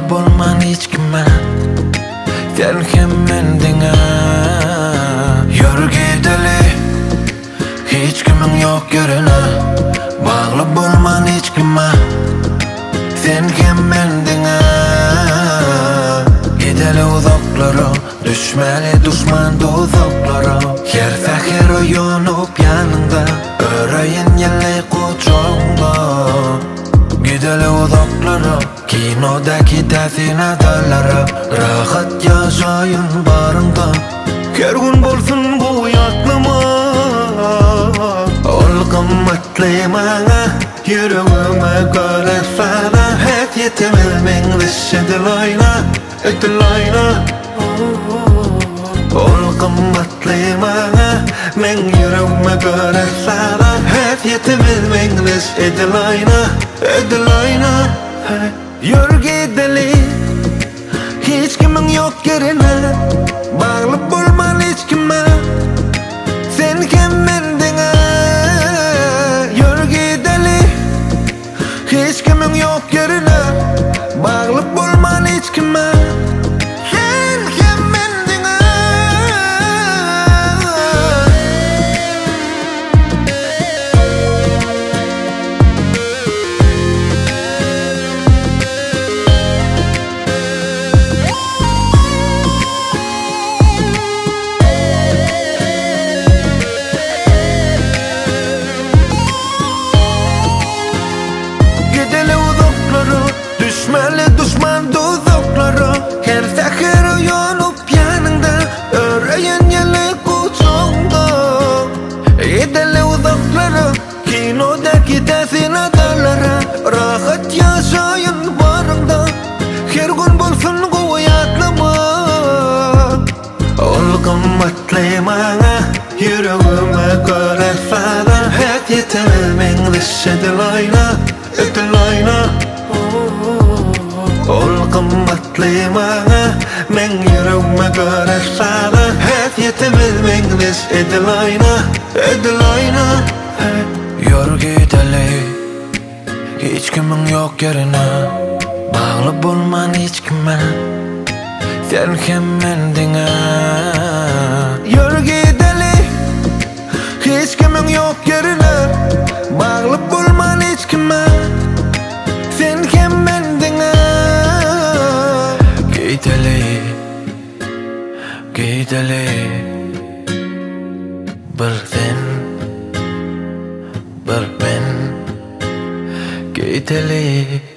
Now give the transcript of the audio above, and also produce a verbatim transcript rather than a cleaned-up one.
Bağlı bolman hiç kime, sen hem mendine. Yürü gideli, hiç kimin yok yerine. Bağlı bolman hiç kime, sen hem mendine. Gideli uzaklara, düşmeli düşman dozaklara. Her seher uyanıp yanında, öreyin yelli kucağında. Gideli uzaklara, kinodaki desin adalara. Rahat yaşayın barında, her gün bolsun bu yaklıma. Ol kımmetli bana, yüreğime göre sana. Hep yetemez mengliş edilayna, edilayna. Ol kımmetli bana, men yüreğime göre sana. Hep yetemez mengliş edilayna, edilayna. Yürü gideli, hiç kimin yok yerine. Bağlı bulman hiç kime, sen hem mendine. Yürü gideli, hiç kimin yok yerine. Bağlı bulman hiç kime, sen hem mendine. Düşmeli düşman dozaklara, her seher uyanıp yanında. Öreyin yelli kucağında. Gideli uzaklara, kinodaki desin adalara. Rahat yaşayın barında, her gün bolsun bu yatlama. Ol kımmetli bana, yüreğime göre sana. Hep yetemez mengliş edilayna, edilayna. Ol kımmetli bana, men yüreğime göre sana. Hep yetemez mengliş edilayna, edilayna. Yürü gideli, hiç kimin yok yerine. Bağlı bulman hiç kime, sen hem mendine. Yürü gideli, hiç kimin yok yerine. Bağlı bulman hiç kime, sen hem mendine. Gideli, gideli, bir sen, bir ben. Gideli.